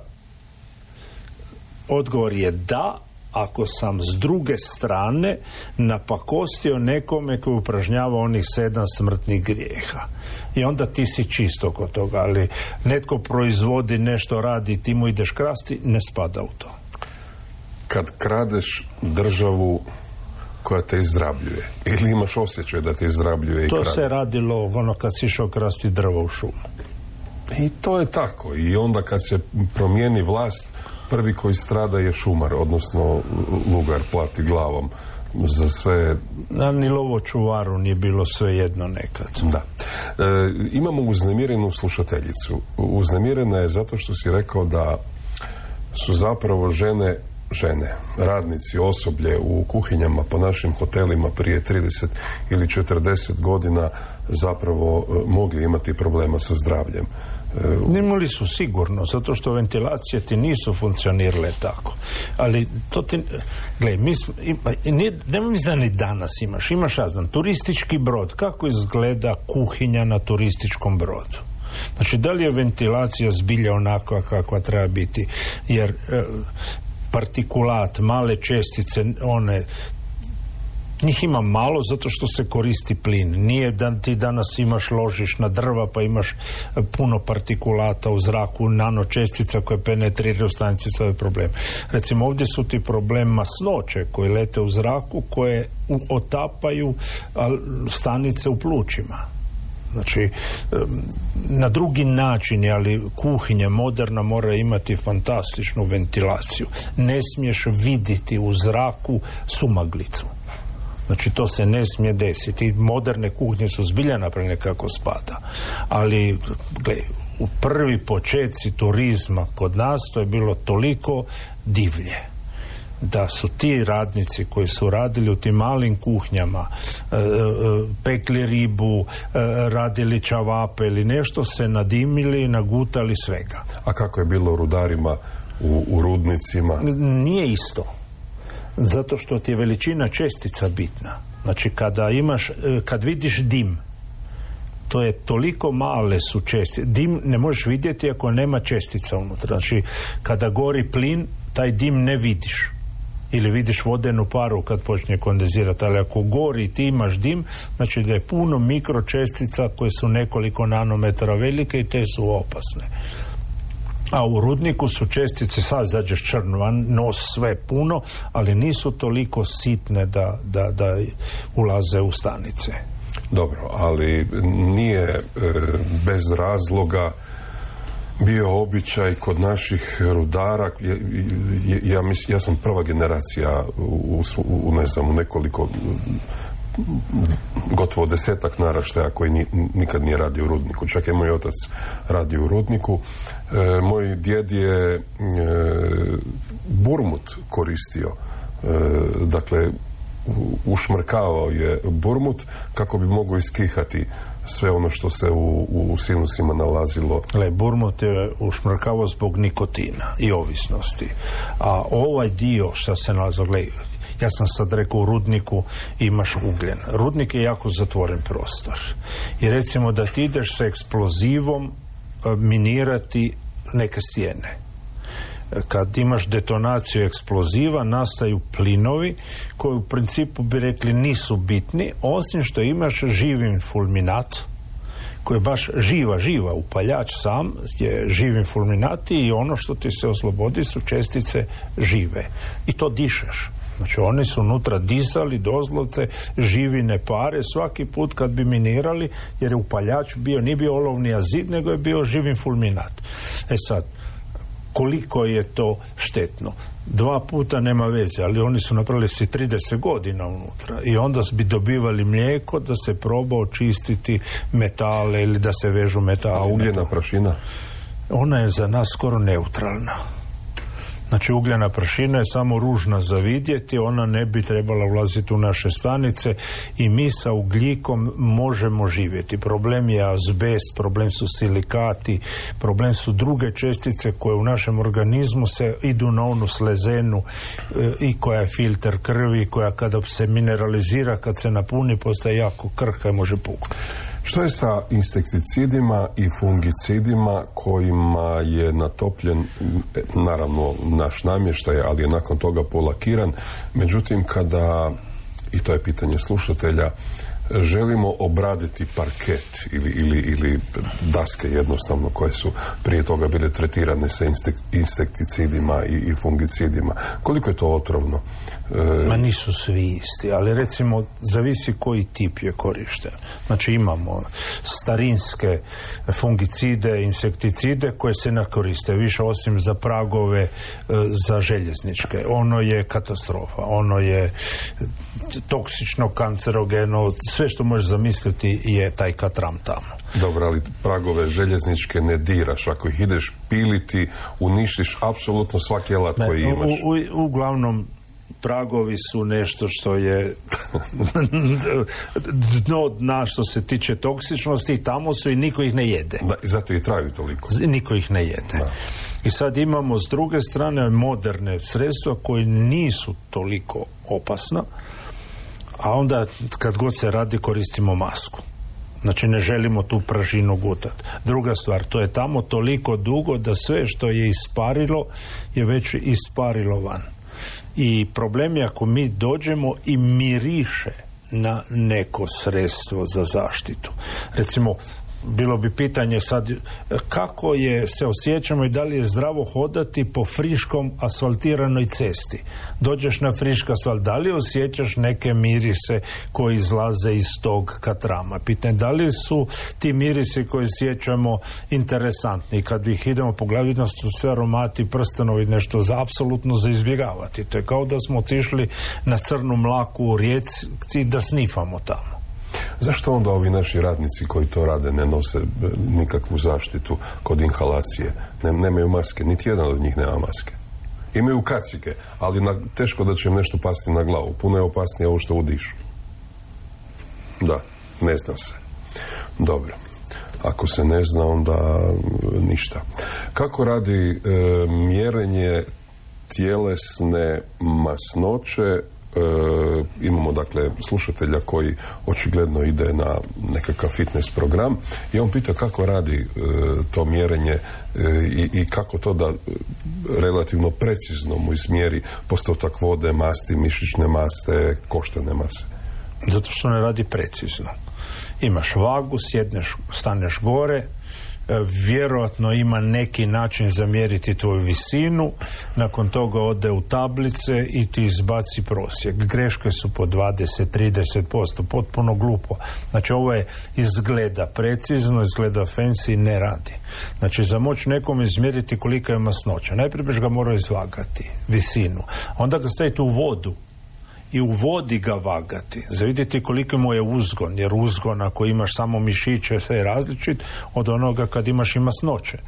odgovor je da, ako sam s druge strane napakostio nekome koji upražnjava onih sedam smrtnih grijeha. I onda ti si čisto kod toga, ali netko proizvodi nešto, radi, ti mu ideš krasti, ne spada u to. Kad kradeš državu koja te izrabljuje, ili imaš osjećaj da te izrabljuje i to krade? To se radilo ono kad si išao krasti drvo u šumu. I to je tako. I onda kad se promijeni vlast, prvi koji strada je šumar, odnosno lugar, plati glavom za sve. Da, ni lovočuvaru nije bilo sve jedno nekad. Da. E, imamo uznemirenu slušateljicu. Uznemirena je zato što si rekao da su zapravo žene, žene, radnici, osoblje u kuhinjama po našim hotelima prije trideset ili četrdeset godina zapravo mogli imati problema sa zdravljem. Imali su sigurno, zato što ventilacije ti nisu funkcionirale tako. Ali to ti, gledaj, mi smo, nema mi zna ni danas imaš, imaš, ja znam, turistički brod, kako izgleda kuhinja na turističkom brodu? Znači, da li je ventilacija zbilja onakva kakva treba biti? Jer e, partikulat, male čestice, one Njih ima malo zato što se koristi plin. Nije da ti danas imaš, ložiš na drva pa imaš puno partikulata u zraku, nanočestica koje penetriraju u stanice, sve problem. Recimo ovdje su ti problem masnoće koje lete u zraku, koje otapaju stanice u plućima. Znači, na drugi način, ali kuhinja moderna mora imati fantastičnu ventilaciju. Ne smiješ vidjeti u zraku sumaglicu. Znači, to se ne smije desiti. Moderne kuhinje su zbilja napravljene kako spada. Ali, gledaj, u prvi početci turizma kod nas to je bilo toliko divlje da su ti radnici koji su radili u tim malim kuhnjama, e, e, pekli ribu, e, radili čavape ili nešto, se nadimili i nagutali svega. A kako je bilo rudarima u, u rudnicima? Nije isto. Zato što ti je veličina čestica bitna. Znači, kada imaš, kad vidiš dim, to je toliko male su čestice. Dim ne možeš vidjeti ako nema čestica unutra. Znači, kada gori plin, taj dim ne vidiš. Ili vidiš vodenu paru kad počne kondenzirati, ali ako gori i ti imaš dim, znači da je puno mikročestica koje su nekoliko nanometara velike i te su opasne. A u rudniku su čestice, sad zađeš črn, nos sve puno, ali nisu toliko sitne da, da, da ulaze u stanice. Dobro, ali nije e, bez razloga bio običaj kod naših rudara. Ja, ja, mislim, ja sam prva generacija u, u, ne znam, u nekoliko, gotovo desetak naraštaja koji ni, nikad nije radio u rudniku. Čak je moj otac radio u rudniku. E, moj djed je e, burmut koristio. E, dakle, ušmrkavao je burmut kako bi mogao iskihati sve ono što se u, u sinusima nalazilo. Le, burmut je ušmrkavao zbog nikotina i ovisnosti. A ovaj dio što se nalazi, gledaj, ja sam sad rekao u rudniku imaš ugljen. Rudnik je jako zatvoren prostor. I recimo da ti ideš sa eksplozivom minirati neke stijene. Kad imaš detonaciju eksploziva, nastaju plinovi koji u principu bi rekli nisu bitni, osim što imaš živi fulminat koji je baš živa, živa upaljač sam je živi fulminati i ono što ti se oslobodi su čestice žive. I to dišeš. Znači oni su unutra disali doslovce živine pare svaki put kad bi minirali, jer je upaljač bio, nije bio olovni azid, nego je bio živi fulminat. E sad, koliko je to štetno? Dva puta nema veze, ali oni su napravili si trideset godina unutra i onda bi dobivali mlijeko da se proba očistiti metale ili da se vežu metale. A ugljena prašina? Ona je za nas skoro neutralna. Znači ugljena prašina je samo ružna za vidjeti, ona ne bi trebala ulaziti u naše stanice i mi sa ugljikom možemo živjeti. Problem je azbest, problem su silikati, problem su druge čestice koje u našem organizmu se idu na onu slezenu e, i koja je filter krvi, koja kada se mineralizira, kad se napuni, postaje jako krhka i može puknuti. Što je sa insekticidima i fungicidima kojima je natopljen, naravno, naš namještaj, ali je nakon toga polakiran? Međutim, kada, i to je pitanje slušatelja, želimo obraditi parket ili, ili, ili daske jednostavno koje su prije toga bile tretirane sa insekticidima i, i fungicidima, koliko je to otrovno? Ma nisu svi isti, ali recimo zavisi koji tip je korišten. Znači imamo starinske fungicide, insekticide koje se ne koriste više osim za pragove, za željezničke. Ono je katastrofa, ono je toksično, kancerogeno, sve što možeš zamisliti je taj katram tamo. Dobro, ali pragove željezničke ne diraš. Ako ih ideš piliti, uništiš apsolutno svaki alat koji imaš. U, u, uglavnom pragovi su nešto što je dno dna što se tiče toksičnosti i tamo su i niko ih ne jede. Da, i zato i traju toliko. Niko ih ne jede. Da. I sad imamo s druge strane moderne sredstva koje nisu toliko opasna, a onda kad god se radi koristimo masku. Znači ne želimo tu pražinu gutati. Druga stvar, to je tamo toliko dugo da sve što je isparilo je već isparilo van. I problem je ako mi dođemo i miriše na neko sredstvo za zaštitu. Recimo, bilo bi pitanje sad kako je, se osjećamo i da li je zdravo hodati po friškom asfaltiranoj cesti. Dođeš na friški asfalt, da li osjećaš neke mirise koji izlaze iz tog katrama? Pitanje, da li su ti mirisi koji osjećamo interesantni? Kad ih idemo pogledati, su sve aromati, prstenovi, nešto za apsolutno za izbjegavati. To je kao da smo otišli na crnu mlaku u rijeci da snifamo tamo. Zašto onda ovi naši radnici koji to rade ne nose nikakvu zaštitu kod inhalacije? Ne, nemaju maske, niti jedan od njih nema maske. Imaju kacige, ali na, teško da će im nešto pasti na glavu. Puno je opasnije ovo što udišu. Da, ne zna se. Dobro. Ako se ne zna, onda ništa. Kako radi e, mjerenje tjelesne masnoće? E, imamo dakle slušatelja koji očigledno ide na nekakav fitness program i on pita kako radi e, to mjerenje e, i, i kako to da e, relativno precizno mu izmjeri postotak vode, masti, mišićne maste, koštane mase. Zato što ne radi precizno. Imaš vagu, sjedneš, staneš gore, vjerojatno ima neki način zamjeriti tvoju visinu, nakon toga ode u tablice i ti izbaci prosjek. Greške su po dvadeset do trideset posto, potpuno glupo. Znači ovo je izgleda precizno, izgleda fancy, ne radi. Znači za moć nekom izmjeriti kolika je masnoća. Najprije biš ga morao izvagati, visinu. Onda ga staviti u vodu i u vodi ga vagati, za vidjeti koliko mu je uzgon, jer uzgon ako imaš samo mišiće sve je različit od onoga kad imaš i masnoće.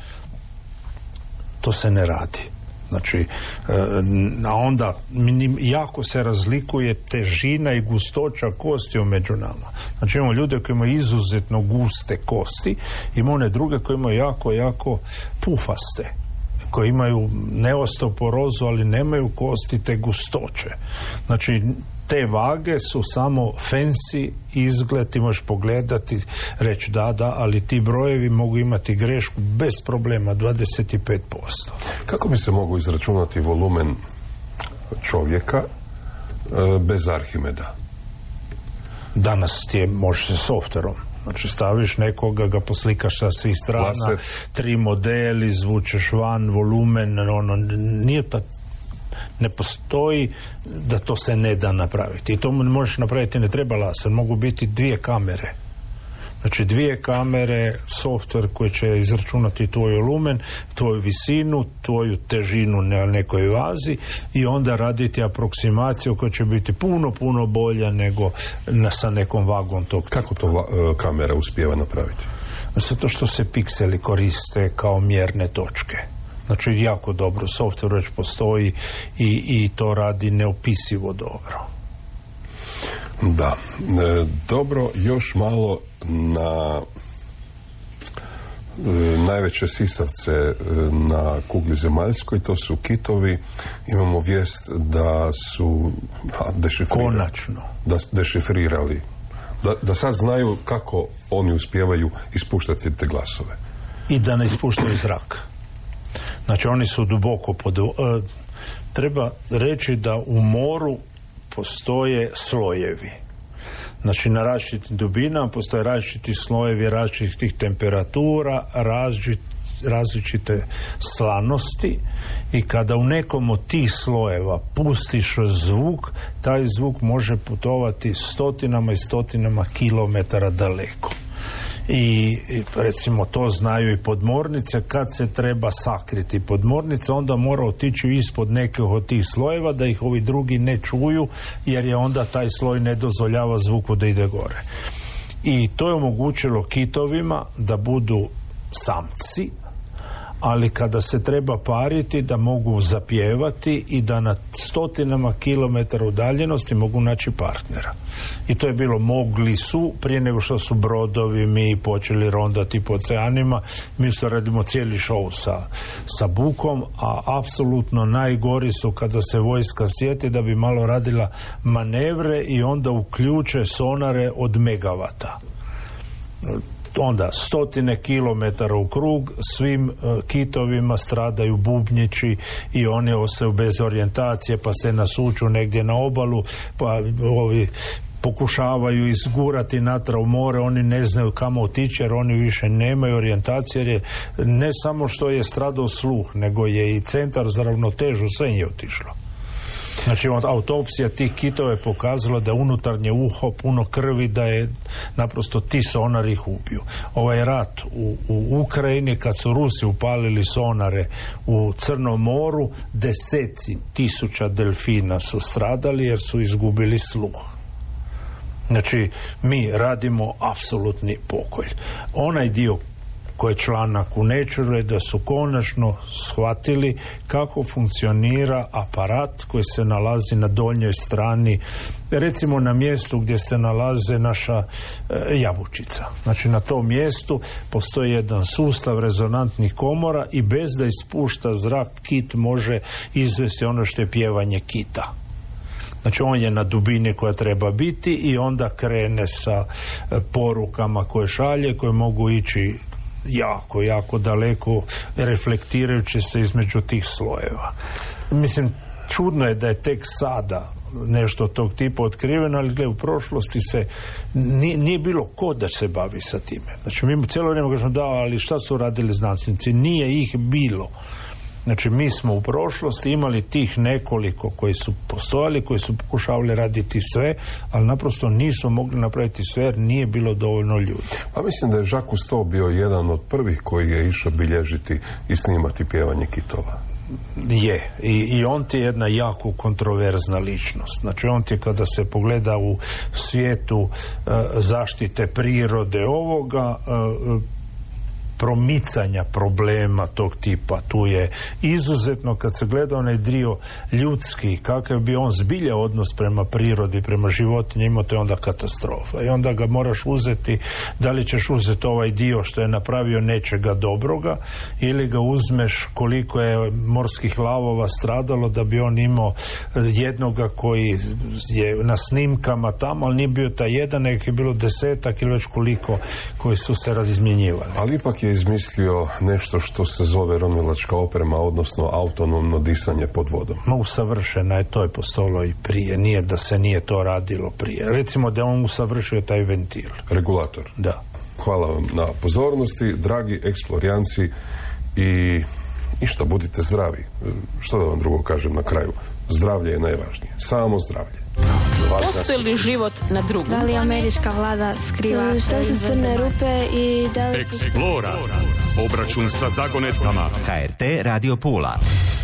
To se ne radi. Znači, a onda jako se razlikuje težina i gustoća kosti među nama. Znači imamo ljude koji imaju izuzetno guste kosti, imamo one druge koji imaju jako, jako pufaste, koji imaju neostoporozu, ali nemaju kosti te gustoće. Znači, te vage su samo fancy izgled, ti možeš pogledati, reći da, da, ali ti brojevi mogu imati grešku bez problema, dvadeset pet posto. Kako bi se mogu izračunati volumen čovjeka e, bez Arhimeda? Danas ti je, može se softverom. Znači staviš nekoga, ga poslikaš sa svih strana, Laser. Tri modeli, zvučeš van, volumen, ono, nije ta, ne postoji da to se ne da napraviti. I to možeš napraviti, ne treba laser, mogu biti dvije kamere. Znači dvije kamere, softver koji će izračunati tvoj volumen, tvoju visinu, tvoju težinu na nekoj vazi i onda raditi aproksimaciju koja će biti puno, puno bolja nego na, sa nekom vagom tog tipa. Kako to va- kamera uspijeva napraviti? Zato što se pikseli koriste kao mjerne točke. Znači jako dobro, softver već postoji i, i to radi neopisivo dobro. Da, e, dobro, još malo na e, najveće sisavce e, na kugli zemaljskoj, to su kitovi. Imamo vijest da su a, dešifrirali. Konačno. Da dešifrirali. Da, da sad znaju kako oni uspijevaju ispuštati te glasove. I da ne ispuštaju zrak. Znači oni su duboko pod... E, treba reći da u moru postoje slojevi. Znači na različitim dubinama postoje različiti slojevi različitih temperatura, različit, različite slanosti i kada u nekom od tih slojeva pustiš zvuk, taj zvuk može putovati stotinama i stotinama kilometara daleko. I recimo to znaju i podmornice, kad se treba sakriti podmornica, onda mora otići ispod nekih od tih slojeva da ih ovi drugi ne čuju, jer je onda taj sloj ne dozvoljava zvuku da ide gore. I to je omogućilo kitovima da budu samci, ali kada se treba pariti da mogu zapjevati i da na stotinama kilometara udaljenosti mogu naći partnera. I to je bilo, mogli su, prije nego što su brodovi mi počeli rondati po oceanima, mi isto radimo cijeli show sa, sa bukom, a apsolutno najgori su kada se vojska sjeti da bi malo radila manevre i onda uključe sonare od megavata. onda stotine kilometara u krug, svim uh, kitovima stradaju bubnjići i oni ostaju bez orijentacije, pa se nasuču negdje na obalu, pa ovi pokušavaju izgurati natrag u more, oni ne znaju kamo otići jer oni više nemaju orijentacije, jer je ne samo što je stradao sluh, nego je i centar za ravnotežu, sve je otišlo. Znači, autopsija tih kitova je pokazala da je unutarnje uho puno krvi, da je naprosto ti sonari ih ubiju. Ovaj rat u, u Ukrajini, kad su Rusi upalili sonare u Crnom moru, deseci tisuća delfina su stradali jer su izgubili sluh. Znači, mi radimo apsolutni pokolj. Onaj dio koji je članak u Nature je da su konačno shvatili kako funkcionira aparat koji se nalazi na donjoj strani, recimo na mjestu gdje se nalaze naša e, jabučica. Znači, na tom mjestu postoji jedan sustav rezonantnih komora i bez da ispušta zrak kit može izvesti ono što je pjevanje kita. Znači, on je na dubini koja treba biti i onda krene sa porukama koje šalje, koje mogu ići jako, jako daleko, reflektirajući se između tih slojeva. Mislim, čudno je da je tek sada nešto tog tipa otkriveno, ali gle, u prošlosti se nije, nije bilo ko da se bavi sa time. Znači, mi cijelo vrijeme kažemo da, ali šta su radili znanstvenici? Nije ih bilo. Znači, mi smo u prošlosti imali tih nekoliko koji su postojali, koji su pokušavali raditi sve, ali naprosto nisu mogli napraviti sve jer nije bilo dovoljno ljudi. Pa mislim da je Jacques Cousteau bio jedan od prvih koji je išao bilježiti i snimati pjevanje kitova. Je. I, i on ti je jedna jako kontroverzna ličnost. Znači, on ti kada se pogleda u svijetu uh, zaštite prirode ovoga, uh, promicanja problema tog tipa, tu je izuzetno, kad se gleda onaj dio ljudski, kakav bi on zbilja odnos prema prirodi, prema životinjima, to je onda katastrofa. I onda ga moraš uzeti, da li ćeš uzeti ovaj dio što je napravio nečega dobroga, ili ga uzmeš koliko je morskih lavova stradalo da bi on imao jednoga koji je na snimkama tamo, ali nije bio taj jedan, nego je bilo desetak ili već koliko koji su se razizmjenjivali. Ali ipak je izmislio nešto što se zove ronilačka oprema, odnosno autonomno disanje pod vodom. Ma, usavršena je, to je postojalo i prije, nije da se nije to radilo prije. Recimo da on usavršio taj ventil. Regulator. Da. Hvala vam na pozornosti, dragi eksplorijanci, i ništa, budite zdravi. Što da vam drugo kažem na kraju? Zdravlje je najvažnije. Samo zdravlje. Postoji li život na drugom? Da li američka vlada skriva? Što su crne rupe i da li... Explora. Obračun sa zagonetkama. H R T Radio Pula.